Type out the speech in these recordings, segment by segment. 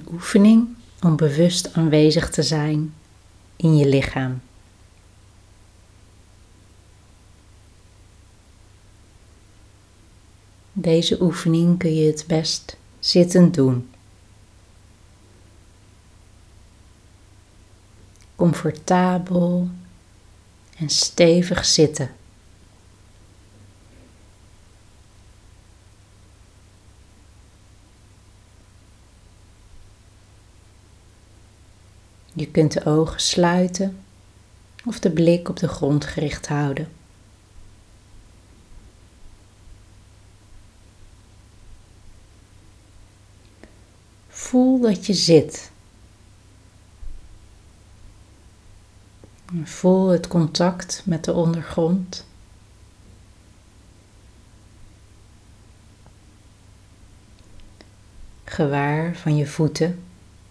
oefening om bewust aanwezig te zijn in je lichaam. Deze oefening kun je het best zittend doen. Comfortabel en stevig zitten. Je kunt de ogen sluiten of de blik op de grond gericht houden. Voel dat je zit. Voel het contact met de ondergrond. Gewaar van je voeten.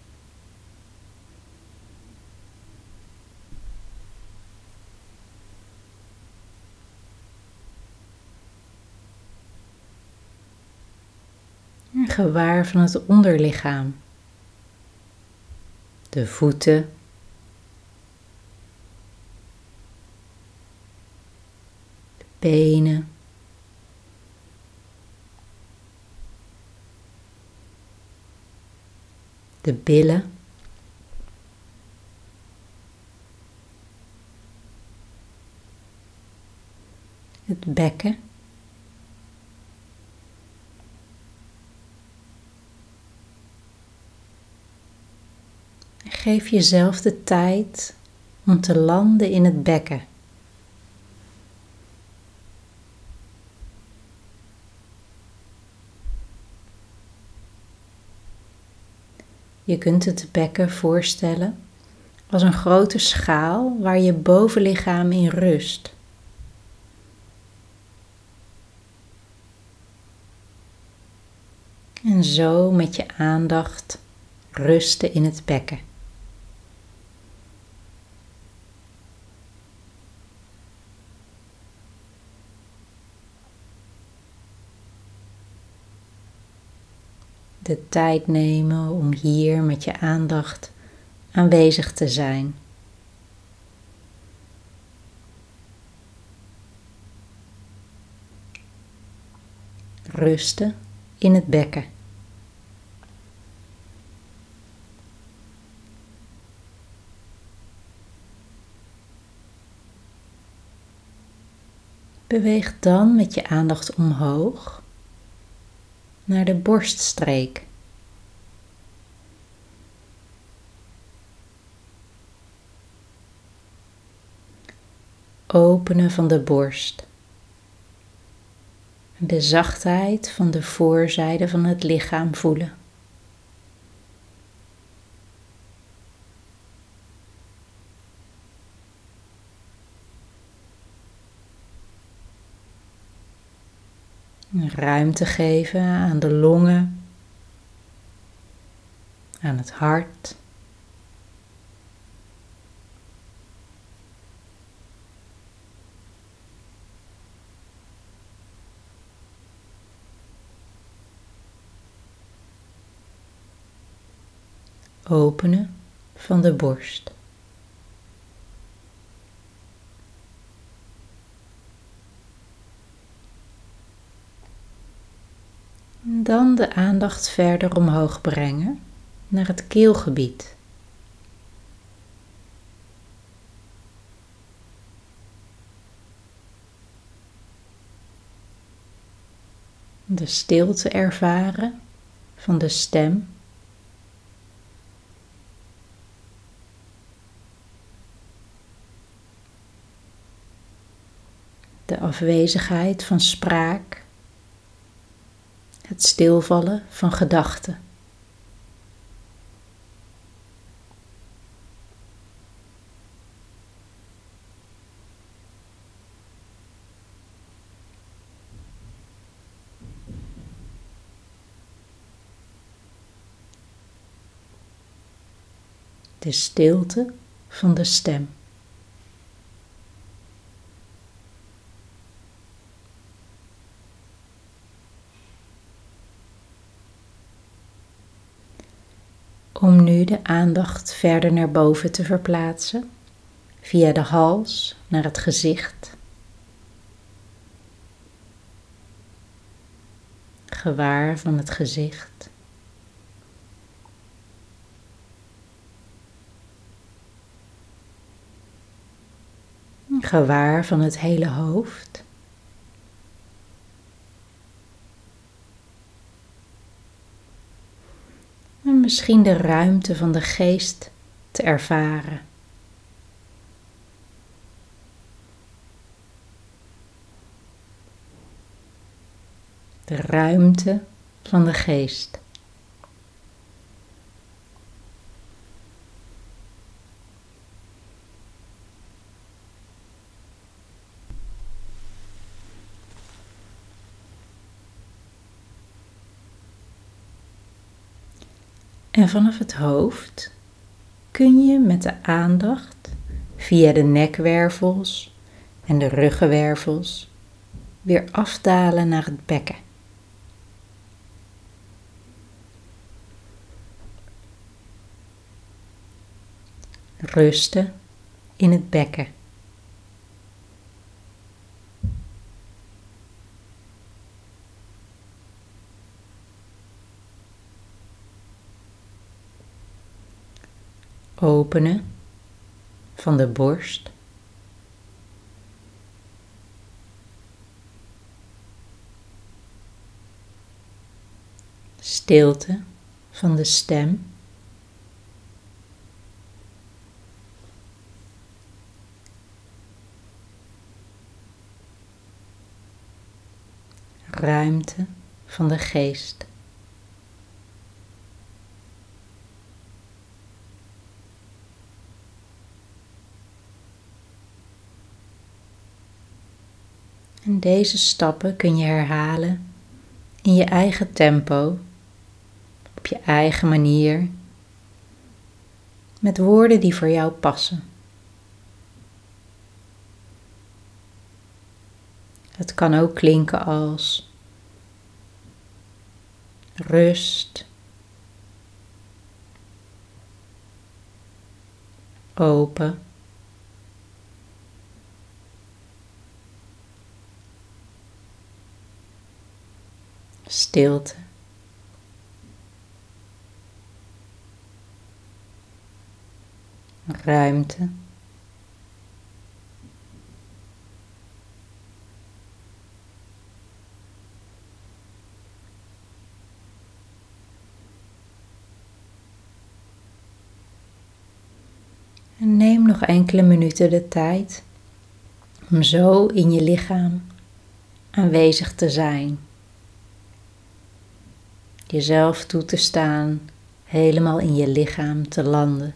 En gewaar van het onderlichaam. De voeten. De benen. De billen. Het bekken. Geef jezelf de tijd om te landen in het bekken. Je kunt het bekken voorstellen als een grote schaal waar je bovenlichaam in rust. En zo met je aandacht rusten in het bekken. De tijd nemen om hier met je aandacht aanwezig te zijn. Rusten in het bekken. Beweeg dan met je aandacht omhoog naar de borststreek. Openen van de borst. De zachtheid van de voorzijde van het lichaam voelen. Ruimte geven aan de longen, aan het hart. Openen van de borst. Dan de aandacht verder omhoog brengen naar het keelgebied. De stilte ervaren van de stem. De afwezigheid van spraak. Het stilvallen van gedachten. De stilte van de stem. Om nu de aandacht verder naar boven te verplaatsen, via de hals naar het gezicht. Gewaar van het gezicht. Gewaar van het hele hoofd. En misschien de ruimte van de geest te ervaren. De ruimte van de geest. En vanaf het hoofd kun je met de aandacht via de nekwervels en de ruggenwervels weer afdalen naar het bekken. Rusten in het bekken. Openen van de borst. Stilte van de stem. Ruimte van de geest. En deze stappen kun je herhalen in je eigen tempo, op je eigen manier, met woorden die voor jou passen. Het kan ook klinken als rust, open, stilte, ruimte, en neem nog enkele minuten de tijd om zo in je lichaam aanwezig te zijn. Jezelf toe te staan, helemaal in je lichaam te landen.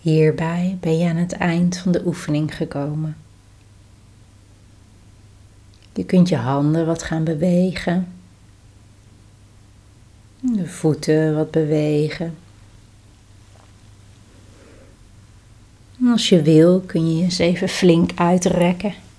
Hierbij ben je aan het eind van de oefening gekomen. Je kunt je handen wat gaan bewegen, de voeten wat bewegen. En als je wil kun je eens even flink uitrekken.